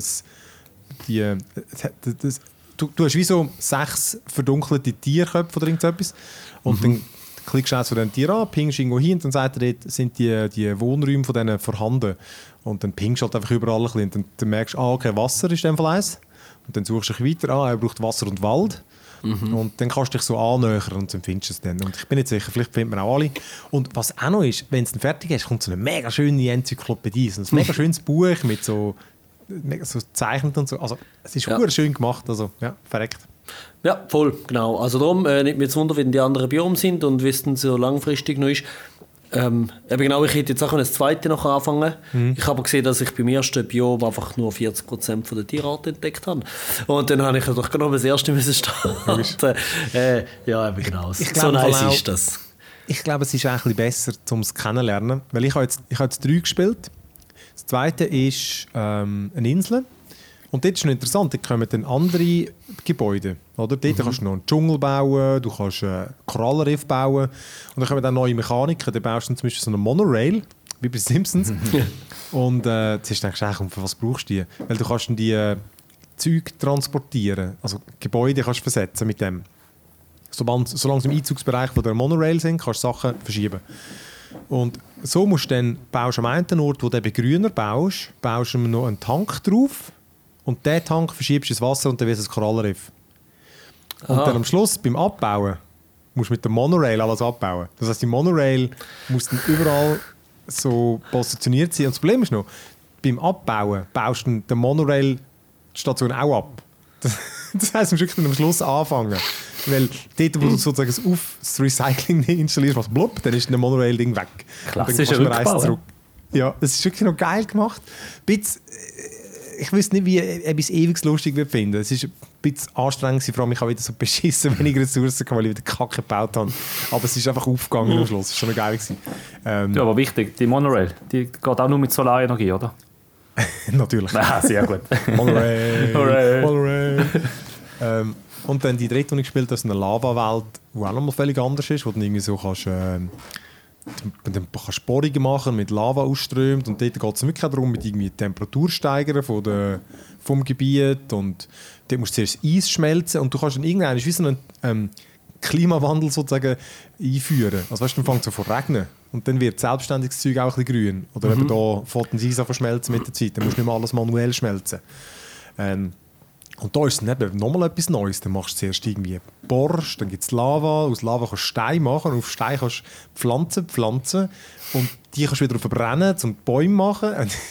du hast wie so 6 verdunkelte Tierköpfe oder irgendetwas und dann klickst du zu diesen Tier an, pingst irgendwo hin und dann sagt er, dort sind die Wohnräume von denen vorhanden. Und dann pingst du halt einfach überall ein bisschen. Und dann merkst du, okay, Wasser ist in dem Fall eins. Und dann suchst du dich weiter an, er braucht Wasser und Wald. Und dann kannst du dich so annähern und dann findest du es dann. Und ich bin nicht sicher, vielleicht findet man auch alle. Und was auch noch ist, wenn es dann fertig ist, kommt so eine mega schöne Enzyklopädie. So ein mega schönes Buch mit so gezeichnet und so. Also es ist schön gemacht, also ja, verreckt. Ja, voll, genau. Also darum, nicht mehr zu wundern, wenn die anderen Biome sind und wie es dann so langfristig noch ist. Eben genau, ich hätte jetzt auch das zweite noch anfangen. Ich habe aber gesehen, dass ich beim ersten Biom einfach nur 40% von der Tierarten entdeckt habe. Und dann habe ich doch genau das erste müssen starten. Ja, eben genau. So nice ist das. Ich glaube, es ist auch ein bisschen besser, um es kennenzulernen. Weil ich habe jetzt 3 gespielt. Das zweite ist eine Insel. Und dort ist noch interessant, dort kommen dann andere Gebäude. Oder? Dort kannst du noch einen Dschungel bauen, du kannst Korallenriff bauen. Und dann kommen dann neue Mechaniken. Dann baust du zum Beispiel so eine Monorail, wie bei Simpsons. Und jetzt ist denkst du, für was brauchst du die? Weil du kannst dann die Zeug transportieren. Also Gebäude kannst du versetzen mit dem. Solange sie im Einzugsbereich von der Monorail sind, kannst du Sachen verschieben. Und so musst du dann, baust du am einen Ort, wo du eben grüner baust du noch einen Tank drauf. Und diesen Tank verschiebst du ins Wasser und dann wird es ein Korallenriff. Und dann am Schluss, beim Abbauen, musst du mit der Monorail alles abbauen. Das heisst, die Monorail muss dann überall so positioniert sein. Und das Problem ist noch, beim Abbauen baust du die Monorail-Station auch ab. Das heisst, du musst wirklich am Schluss anfangen. Weil dort, wo du sozusagen das Recycling installierst, was blub, dann ist der Monorail-Ding weg. Klassischer Rückbau. Ja, das ist wirklich noch geil gemacht. Ich wüsste nicht, wie etwas ewig lustig wird finden. Es ist ein bisschen anstrengend, vor allem ich habe wieder so beschissen weniger Ressourcen, weil ich wieder Kacke gebaut habe. Aber es ist einfach aufgegangen am Schluss. Es war schon geil. Ja, aber wichtig, die Monorail, die geht auch nur mit Solarenergie, oder? Natürlich. Sehr gut. Monorail. Und dann die dritte, die ich gespielt habe, ist eine Lava-Welt, die auch nochmal völlig anders ist, wo du irgendwie so kannst... Dann kannst du Bohrungen machen mit Lava ausströmt und dort geht es wirklich auch darum, mit irgendwie Temperatur steigern vom Gebiet und dort musst du zuerst Eis schmelzen und du kannst dann irgendwann wie so einen Klimawandel sozusagen einführen. Also weißt du, dann fängt es an zu regnen und dann wird selbstständig das Zeug auch ein bisschen grün. Oder eben da fängt das Eis an zu schmelzen mit der Zeit, dann musst du nicht mehr alles manuell schmelzen. Und da ist es eben nochmal etwas Neues. Dann machst du zuerst irgendwie Borsch, dann gibt es Lava. Aus Lava kannst du Stein machen. Und auf Stein kannst du Pflanzen pflanzen. Und die kannst du wieder verbrennen, um Bäume machen.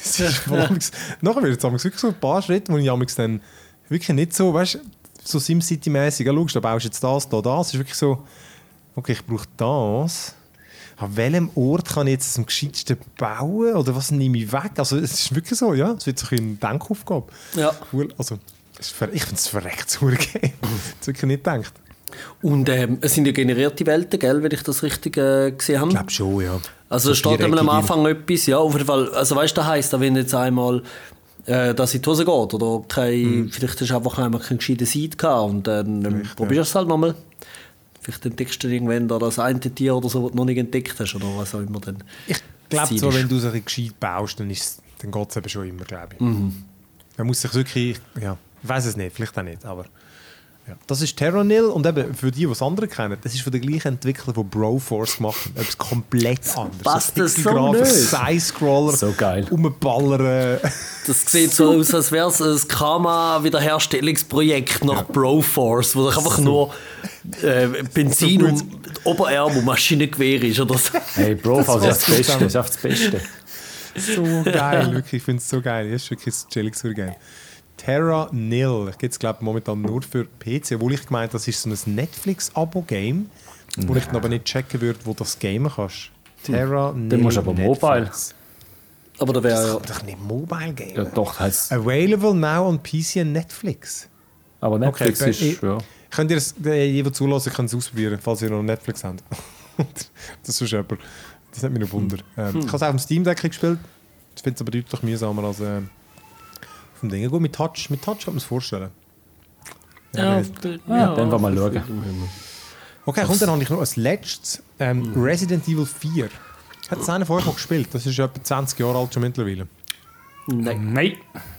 Nachher wird es wirklich so ein paar Schritte, wo ich dann wirklich nicht so, weißt du, so SimCity-mäßig schaust, da baust du jetzt das, da, das. Es ist wirklich so, okay, ich brauche das. An welchem Ort kann ich jetzt am gescheitsten bauen? Oder was nehme ich weg? Also es ist wirklich so, ja, es wird so eine Denkaufgabe. Ja. Also, ich finde es verreckt zu geben. Das wirklich nicht gedacht. Und es sind ja generierte Welten, gell, wenn ich das richtig gesehen habe? Ich glaube schon, ja. Also so steht am Anfang etwas, ja, auf jeden Fall, also weißt du, das heisst, wenn jetzt einmal dass in die Hose geht oder vielleicht hast du einfach einmal keinen gescheiten Seed gehabt und dann probierst du es halt nochmal. Vielleicht entdeckst du irgendwann da das eine Tier oder so, das du noch nicht entdeckt hast oder was auch immer dann. Ich glaube so, wenn du es ein gescheit baust, dann geht es eben schon immer, glaube ich. Man muss sich wirklich, ja, ich weiß es nicht, vielleicht auch nicht, aber ja. Das ist Terranil und eben für die es andere kennen, das ist von der gleichen Entwickler von Broforce gemacht. Etwas komplett anderes. Passt das so nicht? Side-Scroller, so geil. Rumballern. Das sieht so aus, als wäre es ein Karma-Wiederherstellungsprojekt nach Broforce, wo einfach nur Benzin so und Oberarm und Maschinengewehr ist oder so. Hey, Broforce ist das Beste, ist das Beste. So geil, wirklich, ich finde es so geil. Das ist wirklich ein chilliges Game. Terranil gibt es, glaube ich, momentan nur für PC, obwohl ich gemeint, das ist so ein Netflix-Abo-Game, wo ich dann aber nicht checken würde, wo du das gamen kannst. Terranil. Dann musst du aber Netflix. Mobile. Aber da wäre das kann doch nicht Mobile Game. Ja, doch, heißt Available now on PC und Netflix. Aber Netflix ist, ja. Könnt ihr es, jeder zulassen, könnt es ausprobieren, falls ihr noch Netflix habt. Das ist jemand. Das hat mich noch Wunder. Ich habe es auch auf dem Steam Deck gespielt. Ich finde es aber deutlich mühsamer als vom Ding. Gut, mit Touch kann man es vorstellen. Ja, dann wollen wir mal schauen. Okay, und dann habe ich noch als letztes Resident Evil 4. Hat es einer von euch mal gespielt? Das ist etwa 20 Jahre alt schon mittlerweile. Nein.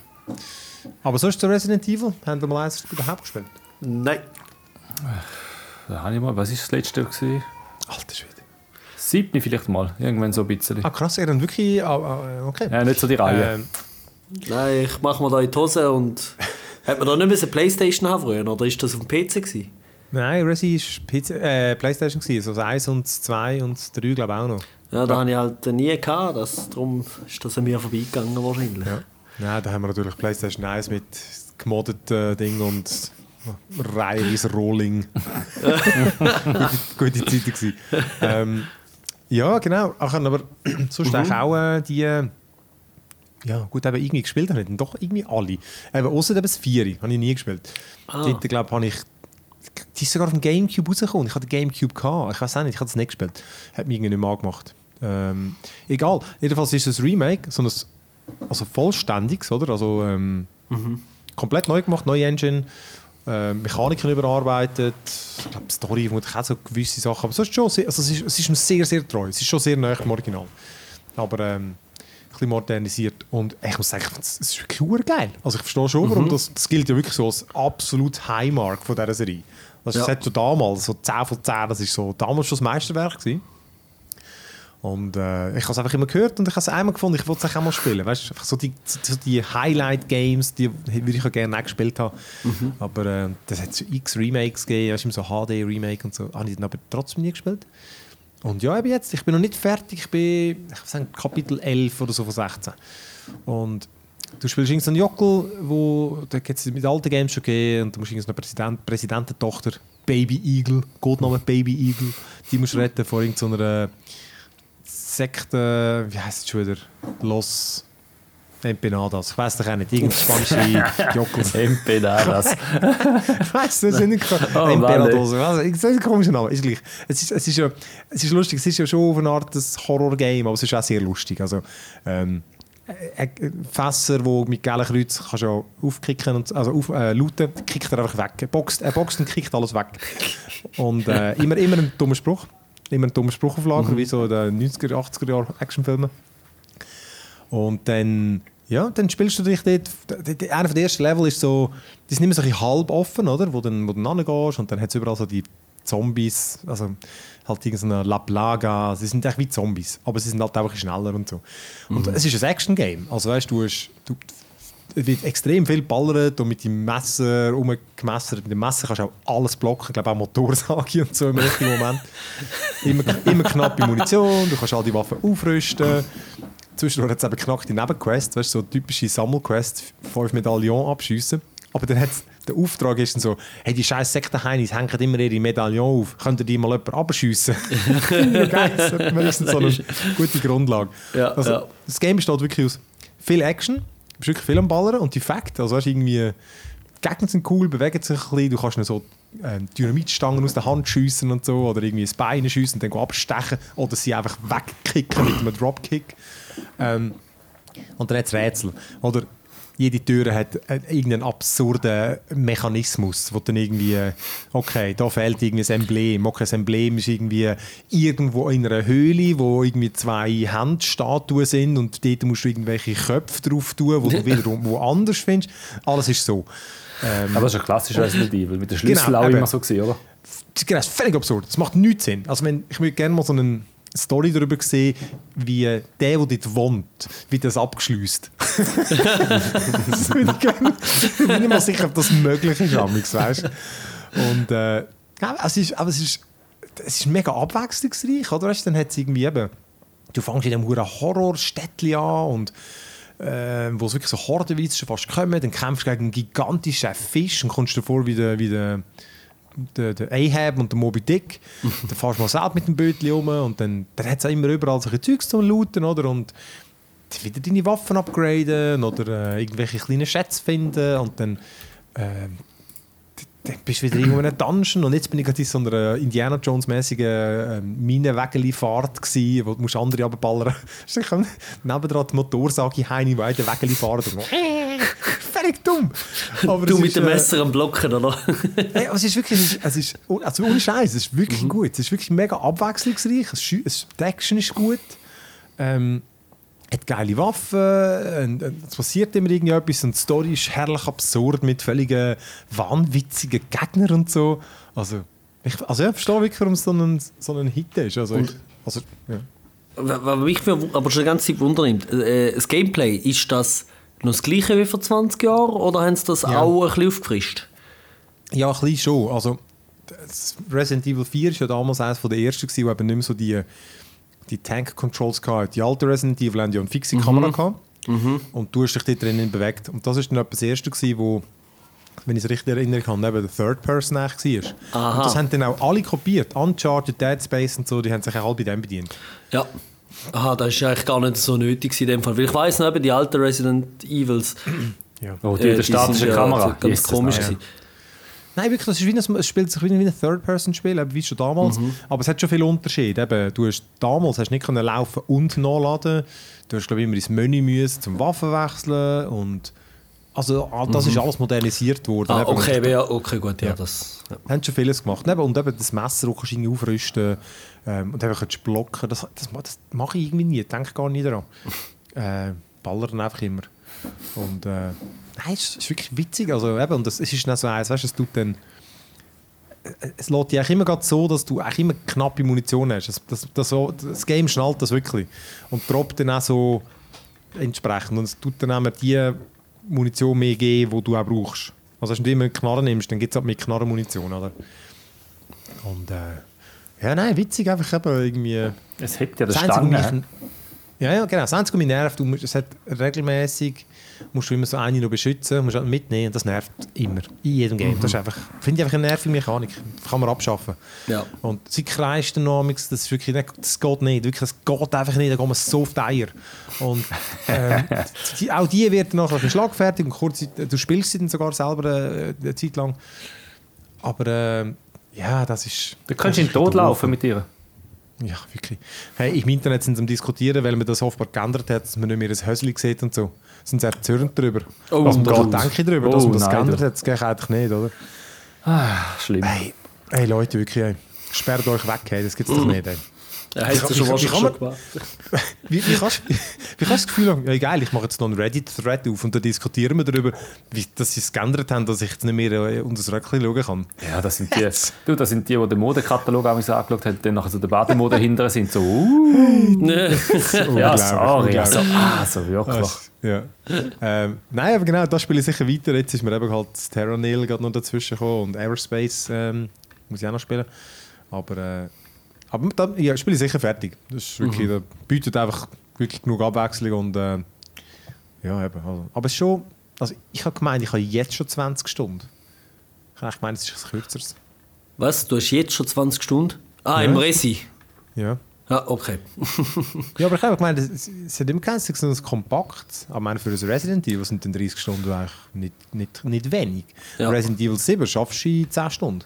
Aber sonst zu Resident Evil? Haben wir mal eins überhaupt gespielt? Nein. Da habe ich mal, was war das letzte? Alter Schwede. 7 vielleicht mal, irgendwann so ein bisschen. Ah krass, er dann wirklich... okay. Ja, nicht so die Reihe. Nein, ich mache mir da in die Hose und... Hat man da nicht eine Playstation haben früher, oder ist das auf dem PC gewesen? Nein, Resi war Playstation, also das 1 und das 2 und das 3 glaube ich auch noch. Ja, da habe ich halt nie gehabt, darum ist das an mir vorbeigegangen wahrscheinlich. Ja. Ja, da haben wir natürlich Playstation 1 mit gemoddeten Ding und Reihenweise Rolling. Gute Zeit gewesen. Ja, genau. Aber sonst eigentlich auch die... Ja, gut, eben irgendwie gespielt habe ich dann doch irgendwie alle. Eben, ausser das 4 habe ich nie gespielt. Dort, glaube habe ich... Die ist sogar auf dem Gamecube rausgekommen. Ich hatte den Gamecube gehabt. Ich weiß auch nicht, ich habe es nicht gespielt. Hat mich irgendwie nicht mehr angemacht. Egal. Jedenfalls ist es ein Remake, so ein also vollständiges, oder? Also komplett neu gemacht, neue Engine, Mechaniken überarbeitet. Ich glaube, die Story vermutlich auch so gewisse Sachen. Aber es ist schon sehr, also es ist sehr, sehr treu. Es ist schon sehr nahe am Original. Aber ein bisschen modernisiert. Und ich muss sagen, es ist wirklich geil. Also ich verstehe schon, warum das gilt ja wirklich so als absolut Highmark von dieser Serie. Das hat so damals, so 10 von 10, das ist so damals schon das Meisterwerk gewesen. Und ich habe es einfach immer gehört und ich habe es einmal gefunden, ich wollte es auch mal spielen. Weißt, einfach so die Highlight-Games, die würde ich auch gerne auch gespielt haben. Aber das hat so x Remakes gegeben, weißt, so HD-Remake und so. Habe ich dann aber trotzdem nie gespielt. Und ja, eben jetzt, ich bin noch nicht fertig, ich bin ich sagen, Kapitel 11 oder so von 16. Und du spielst irgendeinen so einen Jockel, wo da gibt es mit alten Games schon gegeben und du musst irgendeine Präsidententochter, Baby Eagle, Codename Baby Eagle, die musst du retten vor irgendeiner Sekte, wie heisst es schon wieder? Los Empanadas. Ich weiss doch auch nicht, irgendeine spanische Jockels. Empanadas. Ich weiss, das sind nicht Empanadas. Das ist ein komischer Name. Ist gleich. Es ist lustig, es ist ja schon auf eine Art ein Horror-Game, aber es ist auch sehr lustig. Also, Fässer, die mit gelben Kreuz kannst du auch aufkicken, lauten, kickt er einfach weg. Er boxt und kickt alles weg. Und immer ein dummer Spruch. Immer ein dummer Spruch auf Lager, wie so in den 90er, 80er Jahre Actionfilmen. Und dann spielst du dich dort. Einer der ersten Level ist so, die sind immer so ein bisschen halb offen, oder? Wo du dann hingehst und dann hat es überall so die Zombies, also halt irgendeine La Plaga, sie sind echt wie Zombies, aber sie sind halt einfach schneller und so. Und es ist ein Action-Game, also weißt du, es wird extrem viel ballert und mit dem Messer rumgemessert. Mit dem Messer kannst du auch alles blocken, ich glaube auch Motorsage und so im richtigen Moment. Immer knappe Munition, du kannst all die Waffen aufrüsten. Zwischendurch hat es eben knackte Nebenquests, weißt du, so typische Sammelquests, 5 Medaillons abschiessen. Aber dann der Auftrag ist dann so, hey, die scheiß Sektenheinis hängen immer ihre Medaillons auf, könnt ihr die mal jemand abschiessen? Geil, das hat wenigstens so eine gute Grundlage. Ja, also, das Game besteht wirklich aus viel Action, du bist wirklich viel am Ballern und die Fakten, also weißt, irgendwie, die Gegner sind cool, bewegen sich ein bisschen, du kannst noch so Dynamitstangen aus der Hand schiessen und so, oder irgendwie ein Bein schiessen und dann abstechen, oder sie einfach wegkicken mit einem Dropkick. Und dann hat es Rätsel. Oder jede Tür hat irgendeinen absurden Mechanismus, wo dann irgendwie, okay, da fehlt irgendwie ein Emblem. Okay, das Emblem ist irgendwie irgendwo in einer Höhle, wo irgendwie 2 Handstatuen sind und dort musst du irgendwelche Köpfe drauf tun, wo du wiederum woanders findest. Alles ist so. Aber das ist ein klassischer Resident Evil, mit den Schlüsseln auch immer so gewesen, oder? Genau, das ist völlig absurd. Das macht nichts Sinn. Also ich würde gerne mal so eine Story darüber sehen, wie der dort wohnt, wie das abgeschliesst. Das würde ich gerne. Ich bin nicht mal sicher, ob das möglich ist, weißt? Und es ist mega abwechslungsreich, oder? Weißt, dann hat es irgendwie eben, du fängst in einem Horror-Städtchen an und wo es wirklich so hordenweise schon fast kommen, dann kämpfst du gegen einen gigantischen Fisch und kommst dir vor wie der Ahab und der Moby Dick. Dann fährst du mal selbst mit dem Bötchen rum und dann hat es auch immer überall solche Zeugs zum Looten, oder? Und wieder deine Waffen upgraden oder irgendwelche kleinen Schätze finden und dann bist du wieder irgendwo in einem Dungeon und jetzt bin ich gerade in so einer Indiana Jones-mäßigen Minenwägeli-Fahrt gewesen, wo du andere runterballern musst. Ich komme nebendran die Motorsage heim, wo der Wägeli fahren und völlig dumm. Aber du mit dem Messer am Blocken, oder? Hey, es ist wirklich, also ohne Scheiß, es ist wirklich gut. Es ist wirklich mega abwechslungsreich, die Action ist gut. Hat geile Waffen, es passiert immer irgendetwas und die Story ist herrlich absurd mit völligen wahnwitzigen Gegnern und so. Also Ich verstehe wirklich, warum es so ein Hit ist. Ja. Was mich aber schon die ganze Zeit wundernimmt, das Gameplay, ist das noch das gleiche wie vor 20 Jahren oder haben sie das auch ein bisschen aufgefrischt? Ja, ein bisschen schon. Also, das Resident Evil 4 war ja damals eines der ersten, die eben nicht mehr so die Tank-Controls hatten. Die alten Resident Evil hatten ja eine fixe Kamera gehabt. Und du hast dich dort drinnen bewegt. Und das war dann das erste, wo, wenn ich es richtig erinnere, eben der Third Person eigentlich war. Aha. Und das haben dann auch alle kopiert. Uncharted, Dead Space und so, die haben sich auch alle bei dem bedient. Ja. Aha, das ist eigentlich gar nicht so nötig in dem Fall. Weil ich weiss noch, die alten Resident Evils, Ja. Oh, die statische Kamera. ganz komisch nice. gewesen. Nein, wirklich, das ist es spielt sich wie ein Third-Person-Spiel, wie schon damals. Aber es hat schon viele Unterschiede. Eben, damals hast du nicht können laufen und nachladen. Du hast, glaube ich, immer ins Menü müssen, zum Waffen wechseln. Und also, das ist alles modernisiert worden. Ah, Eben, okay, gut, ja, das... Ja. haben schon vieles gemacht. Und eben das Messer auch kannst du irgendwie aufrüsten und einfach kannst du blocken. Das mache ich irgendwie nie, denke gar nicht daran. Ballern einfach immer. Und nein, es ist wirklich witzig. Also, eben, und es ist dann so eins, weißt du, es tut dann... Es lässt dich eigentlich immer gerade so, dass du eigentlich immer knappe Munition hast. Das Game schnallt das wirklich. Und droppt dann auch so entsprechend. Und es tut dann auch die Munition mehr geben, die du auch brauchst. Also wenn du immer eine Knarre nimmst, dann gibt es halt mehr Knarrenmunition, oder? Und ja, nein, witzig einfach eben irgendwie... Es hebt ja das Das Einzige, Stange. ja, genau. Das Einzige, was mich nervt, es hat regelmäßig musst du immer so eine noch beschützen, musst halt mitnehmen und das nervt immer. In jedem Game. Das ist einfach, finde ich einfach eine nervige Mechanik. Das kann man abschaffen. Ja. Und sie kreist dann noch, das ist wirklich nicht, das geht nicht. Wirklich, das geht einfach nicht, da gehen wir so auf die Eier. Und auch die wird nachher ein schlagfertig und kurz, du spielst sie dann sogar selber eine Zeit lang. Aber ja, das ist... Du kannst in den Tod laufen mit ihr. Ja, wirklich. Hey, im Internet sind sie am Diskutieren, weil man das offenbar geändert hat, dass man nicht mehr ein Hösli sieht und so. Sind sie erzürnt darüber. Oh, was Gott. denke ich darüber, dass man das nein, geändert hat? Das geht eigentlich nicht, oder? Schlimm. Hey Leute, wirklich, hey. Sperrt euch weg, hey. Das gibt es doch nicht. Hey. Ja, hast du schon wahrscheinlich gemacht. Wie kannst du das Gefühl haben, ja geil, ich mache jetzt noch einen Reddit-Thread auf und da diskutieren wir darüber, dass sie es geändert haben, dass ich jetzt nicht mehr unter das Röckchen schauen kann. Ja, das sind die den Modekatalog angeschaut haben, dann nachher so der Bademode hinterher sind, so ja, sorry. Also wirklich. Ja. Nein, aber genau, das spiele ich sicher weiter. Jetzt ist mir eben halt das Terranil gerade noch dazwischen gekommen und Aerospace muss ich auch noch spielen. Aber dann spiele ich sicher fertig. Das ist wirklich, da bietet einfach wirklich genug Abwechslung und ja, eben. Also. Aber es ist schon, also ich habe gemeint, ich habe jetzt schon 20 Stunden. Ich habe gemeint, es ist etwas kürzeres. Was? Du hast jetzt schon 20 Stunden? Ah, Ja. im Resi. Ja. Ah, okay. Ja, aber ich habe gemeint, es hat immer kein so ein Kompakt. Aber ich meine, für ein Resident Evil sind dann 30 Stunden eigentlich nicht wenig. Ja. Resident Evil 7 schaffst du in 10 Stunden.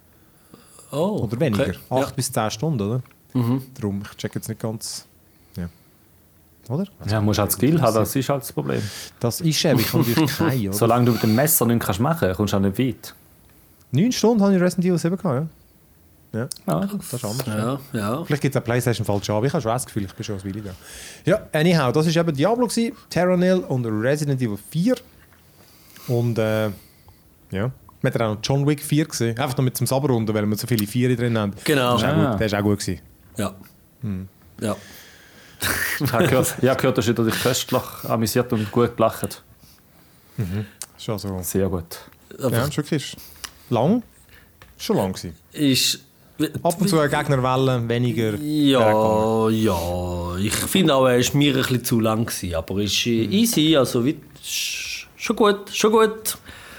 Oh, Oder weniger. okay. 8 bis 10 Stunden, oder? Darum, ich check jetzt nicht ganz. Ja. Oder? Ja, musst halt Skill haben, das ist halt das Problem. Das ist eben, ich habe natürlich keinen, oder? Solange du mit dem Messer nichts machen kannst, kommst du auch nicht weit. 9 Stunden habe ich Resident Evil 7 gehabt, ja. Ja. Das ist anders. Ja. Vielleicht gibt es eine PlayStation falsch an, aber ich habe schon das Gefühl, ich bin schon ein Weile da. Ja, anyhow, das war eben Diablo, Terranil und Resident Evil 4. Und ja, wir haben auch noch John Wick 4 gesehen. Einfach noch mit zum Sabberrunden, weil wir so viele 4 drin haben. Genau. Der war auch gut gewesen. Ja. Ja. Ich habe gehört, dass du dich köstlich amüsiert und gut gelacht. Schon so. Sehr gut. Ja, ist wirklich lang. Schon lang gewesen. Ist... Ab und zu eine Gegnerwelle, weniger. Ja. Ich finde auch, er war mir ein bisschen zu lang gewesen, aber ist easy, also schon gut.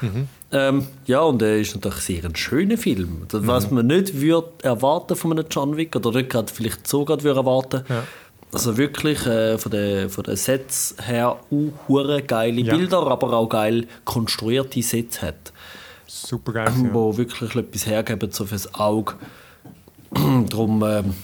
Ja, und er ist natürlich sehr ein schöner Film. Das, was man nicht erwarten von einem John Wick oder nicht gerade vielleicht so gerade erwarten. Ja. Also wirklich von den Sets her hure geile Bilder, aber auch geil konstruierte Sets hat. Super geil. Wo wirklich etwas hergeben so fürs Auge. Darum,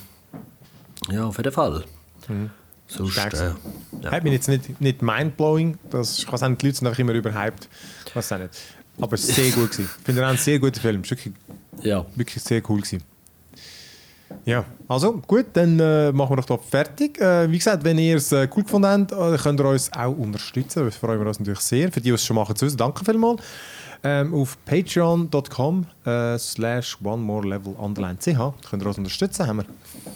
ja, auf jeden Fall. Sonst, ja. Hat mich jetzt nicht mindblowing. Ich weiß nicht, die Leute sind einfach immer überhyped. Ich weiß auch nicht. Aber es war sehr gut gewesen. Ich finde, er ein sehr guter Film. Es war wirklich sehr cool gewesen. Ja, also gut, dann machen wir doch da fertig. Wie gesagt, wenn ihr es cool gefunden habt, könnt ihr uns auch unterstützen. Das freuen wir uns natürlich sehr. Für die, die es schon machen, zu wissen, danke vielmals. Auf patreon.com/onemorelevel_ch könnt ihr uns unterstützen. Haben wir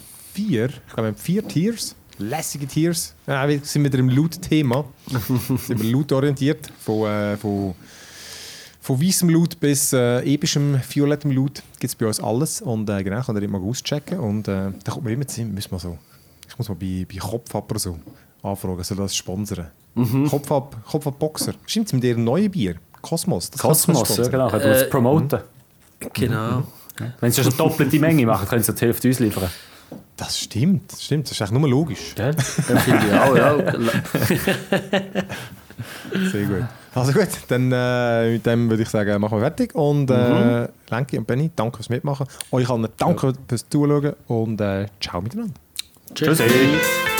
4 Tiers, lässige Tiers. Wir sind wieder im Loot-Thema. Sind wir loot-orientiert. Von weißem Loot bis epischem violettem Loot gibt es bei uns alles. Und genau, könnt ihr immer auschecken. Und da kommt mir immer zu Sinn, ich muss mal bei Kopfab oder so anfragen, soll das sponsern. Kopfab Boxer. Stimmt, mit ihrem neuen Bier. Kosmos. Kosmos, ja genau. Könnt ihr uns promoten. Genau. Wenn sie schon doppelte Menge machen, können sie die Hälfte uns liefern. Das stimmt. Das ist eigentlich nur logisch. Gell? Das finde ich auch, ja. Sehr gut. Also gut, dann mit dem würde ich sagen, machen wir fertig. Und Lenki und Benni, danke fürs Mitmachen. Euch allen danke fürs Zuschauen und ciao miteinander. Tschüss.